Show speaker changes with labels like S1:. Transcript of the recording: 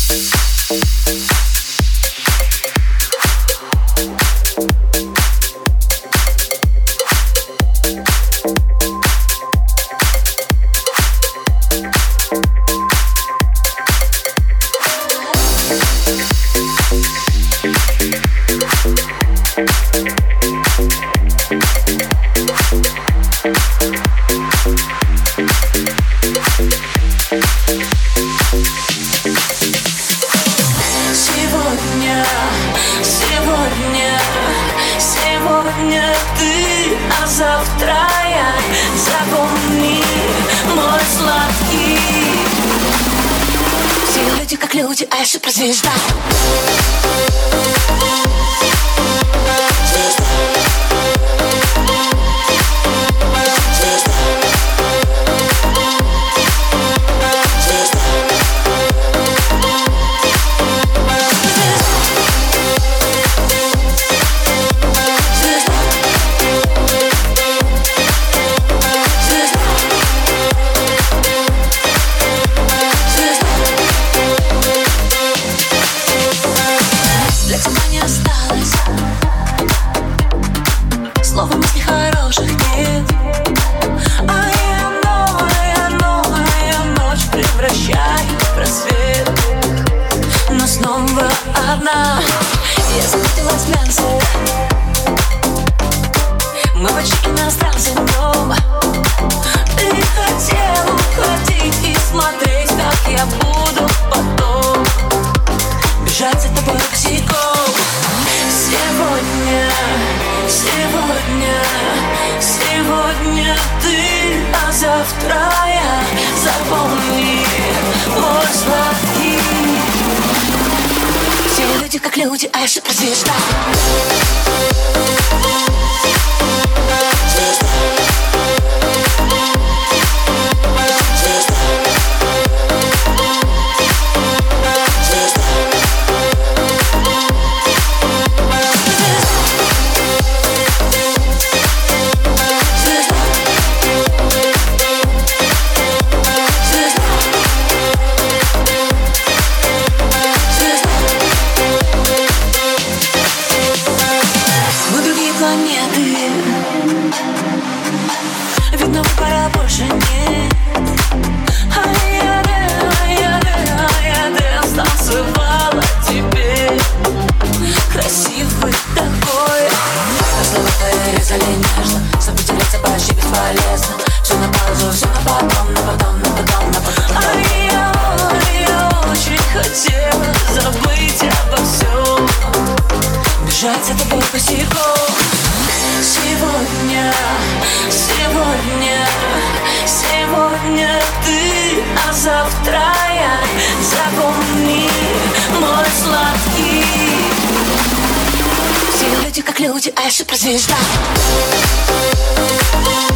S1: Сегодня ты, а завтра я. Запомни, мой сладкий. Все люди как люди, а я суперзвезда. Слова мыслей хороших нет. А я ночь превращаю в рассвет. Но снова одна. Я заботилась глянце. Мы почти иностранцы днем. Ты хотел уходить и смотреть, как я буду потом бежать за тобой босиком. Сегодня ты, а завтра я. Запомни, мой сладкий. Все люди как люди, а я суперзвезда. Планеты. Видно, выбора больше нет. Я дэнс танцевала тебе. Красивый такой. А слова твои резали нежно. Чтобы теряться почти бесполезно. Все на паузу, все на потом, на потом, на потом, на потом. Я очень хотела забыть обо всем. Бежать за тобой босиком. Сегодня ты, а завтра я. Запомни, мой сладкий. Все люди как люди, а я суперзвезда.